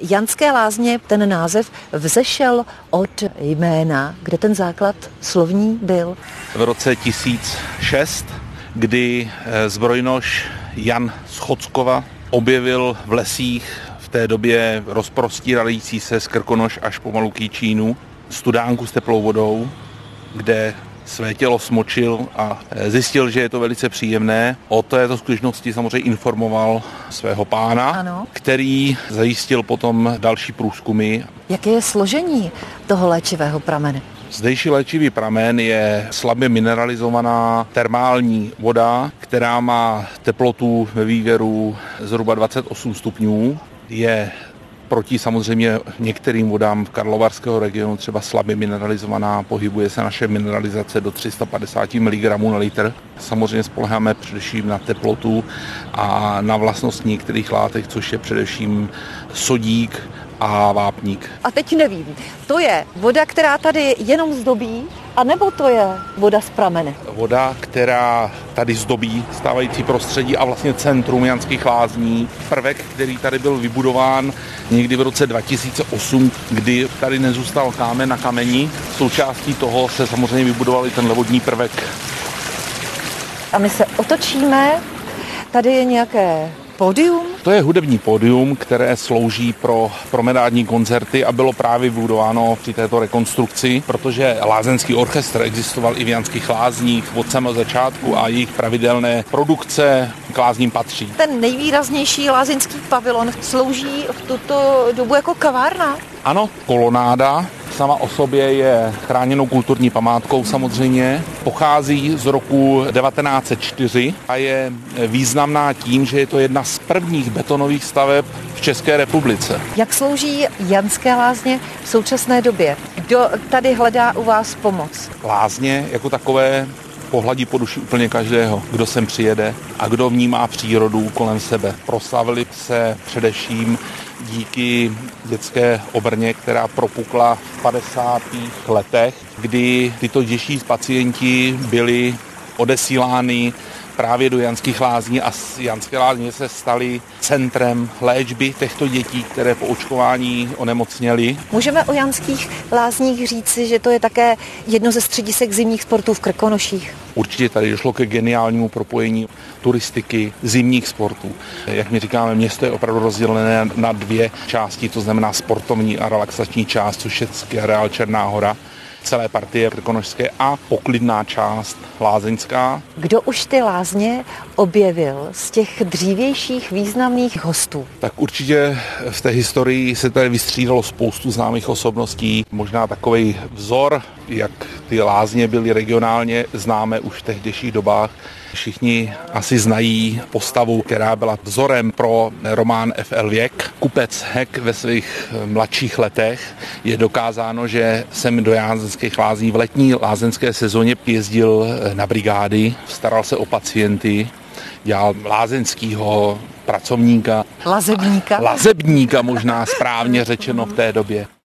Janské lázně, ten název vzešel od jména, kde ten základ slovní byl. V roce 1006, kdy zbrojnoš Jan z Chockova objevil v lesích v té době rozprostírající se z Krkonoš až pomalu k Jičínu studánku s teplou vodou, kde své tělo smočil a zjistil, že je to velice příjemné. O této skutečnosti samozřejmě informoval svého pána, ano, který zajistil potom další průzkumy. Jaké je složení toho léčivého pramene? Zdejší léčivý pramen je slabě mineralizovaná termální voda, která má teplotu ve vývěru zhruba 28 stupňů. Je proti samozřejmě některým vodám karlovarského regionu třeba slabě mineralizovaná, pohybuje se naše mineralizace do 350 mg na litr. Samozřejmě spoléháme především na teplotu a na vlastnosti některých látek, což je především sodík a vápník. A teď nevím, to je voda, která tady jenom zdobí, anebo to je voda z pramene? Voda, která tady zdobí stávající prostředí a vlastně centrum Janských lázní. Prvek, který tady byl vybudován někdy v roce 2008, kdy tady nezůstal kámen na kameni. Součástí toho se samozřejmě vybudoval i ten vodní prvek. A my se otočíme, tady je nějaké pódium? To je hudební pódium, které slouží pro promenádní koncerty a bylo právě vybudováno při této rekonstrukci, protože lázeňský orchestr existoval i v Janských lázních od samého začátku a jejich pravidelné produkce k lázním patří. Ten nejvýraznější lázeňský pavilon slouží v tuto dobu jako kavárna? Ano, kolonáda sama o sobě je chráněnou kulturní památkou samozřejmě. Pochází z roku 1904 a je významná tím, že je to jedna z prvních betonových staveb v České republice. Jak slouží Janské lázně v současné době? Kdo tady hledá u vás pomoc? Lázně jako takové pohladí po duši úplně každého, kdo sem přijede a kdo vnímá přírodu kolem sebe. Proslavili se především díky dětské obrně, která propukla v 50. letech, kdy tyto dětští pacienti byli odesílány právě do Janských lázní a Janské lázně se staly centrem léčby těchto dětí, které po očkování onemocněly. Můžeme o Janských lázních říci, že to je také jedno ze středisek zimních sportů v Krkonoších? Určitě tady došlo ke geniálnímu propojení turistiky, zimních sportů. Jak my říkáme, město je opravdu rozdělené na dvě části, to znamená sportovní a relaxační část, což je ski areál Černá Hora, celé partie krkonošské a poklidná část lázeňská. Kdo už ty lázně objevil z těch dřívějších významných hostů? Tak určitě v té historii se tady vystřídalo spoustu známých osobností. Možná takový vzor, jak ty lázně byly regionálně známé už v tehdejších dobách. Všichni asi znají postavu, která byla vzorem pro román F.L. Věk. Kupec Hek ve svých mladších letech. Je dokázáno, že sem do Janských lázní v letní lázeňské sezóně jezdil na brigády, staral se o pacienty, dělal lázeňskýho pracovníka. Lazebníka? Lazebníka možná správně řečeno v té době.